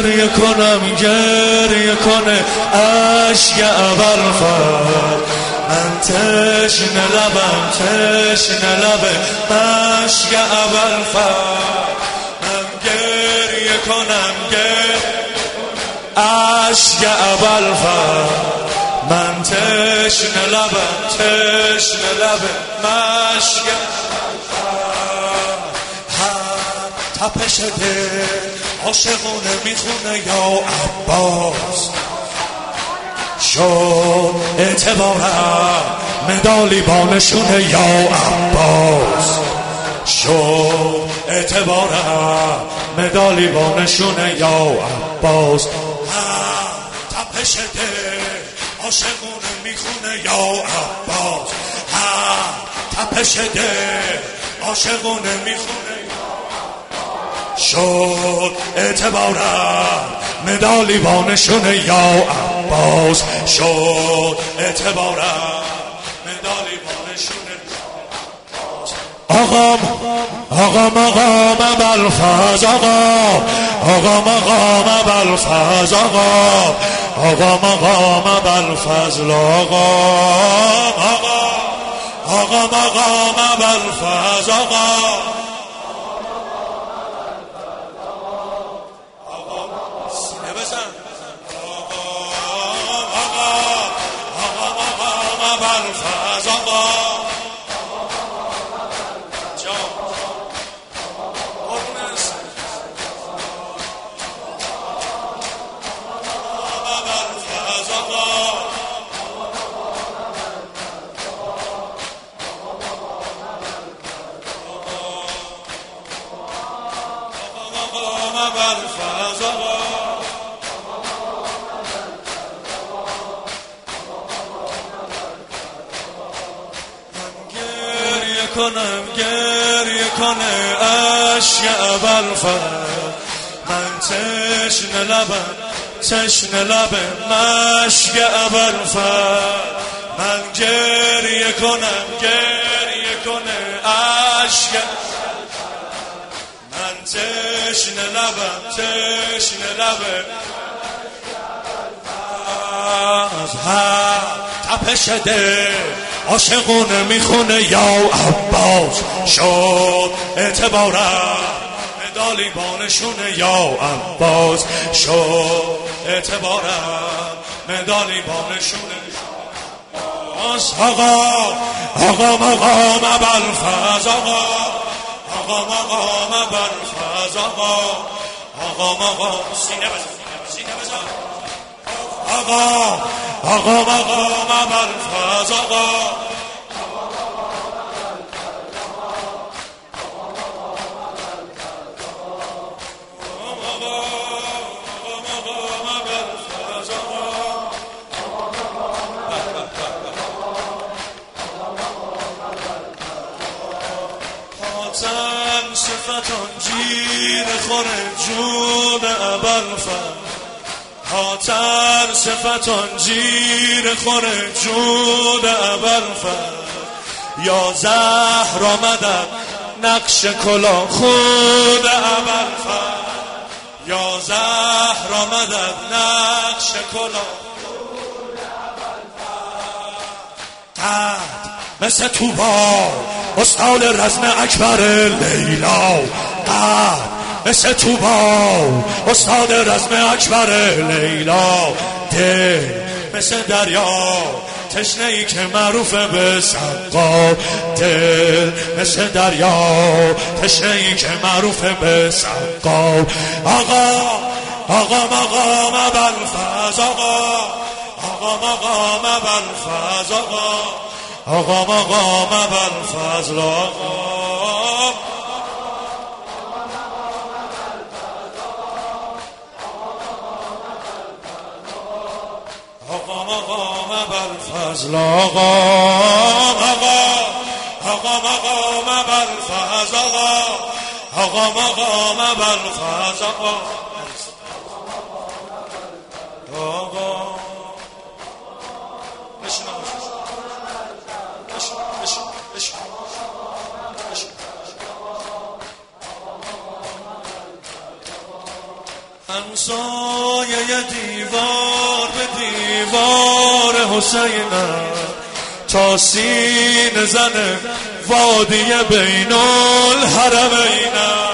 گریه کنم گریه کنه عشق ابوالفضل، من تشنه لبم تشنه لبه عشق ابوالفضل، من گریه کنم عشق ابوالفضل، من تشنه لبم تشنه لبه عشق تپش دل عاشقونه میخونه یا عباس، شد اعتبارم مدالی بانشونه یا عباس، شد اعتبارم مدالی بانشونه یا عباس، تپش دل عاشقونه میخونه یا عباس، تپش دل عاشقونه میخونه شد اعتبارم مدالی بانشونه یا عباس، شد اعتبارم مدالی بانشونه آقام ابوالفضل، آقام ابوالفضل، آقام ابوالفضل، آقام ابوالفضل، کنم گریه کنه عشق ابوالفضل، من تشنه لبم تشنه لبم عشق ابوالفضل، من گریه کنم گریه کنه عشق، من تشنه لبم تشنه لبم از هر تپش دل عاشقونه میخونه یا عباس، شد اعتبارم مدالی بانشونه یا عباس، شد اعتبارم مدالی بانشونه آقام ابوالفضل، آقام ابوالفضل، آقام سینه بزن سینه بزن آقام ابوالفضل، حاتم صفتان جیر خوره جون ابوالفضل، حاتم صفتان جیر خوره جون ابوالفضل، یا زهر آمدن نقش کلا خود ابوالفضل، یا زهر آمدن نقش کلا خود ابوالفضل، مثل توبا استاد رزم اکبر لیلا، مثل توبا استاد رزم اکبر لیلا، دل مثل دریا تشنه ای که معروف به سقا، دل مثل دریا تشنه ای که معروف به سقا، آقام ابوالفضل، آقام ابوالفضل، آقام ابوالفضل، آقام ابوالفضل، آقام ابوالفضل، آقام ابوالفضل، آقا همسایه دیوار به دیوار حسینم، تا سینه زن وادی بین الحرمینم.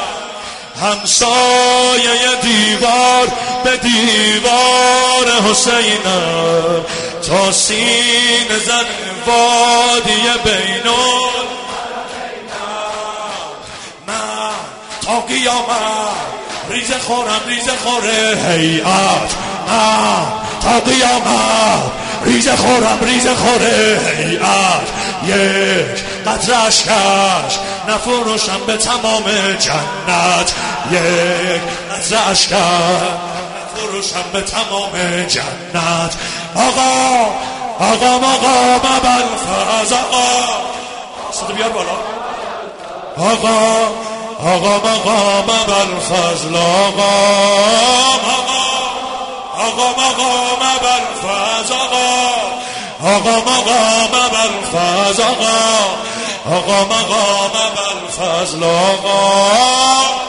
همسایه دیوار به دیوار حسینم، تا سینه زن وادی بین الحرمینم. من تا قیامت ریزه خورم ریزه خوره هیئت، من تا قیامت ریزه خورم ریزه خوره هیئت. یک قطره اشکش نفروشم به تمام جنت، یک قطره اشکش نفروشم به تمام جنت. آقا آقا مقام ابوالفضل، آقا صدا بیار بالا. آقا آقا مقام ابوالفضل، آقا آقا مقام ابوالفضل، آقا مقام ابوالفضل، آقا مقام ابوالفضل، آقا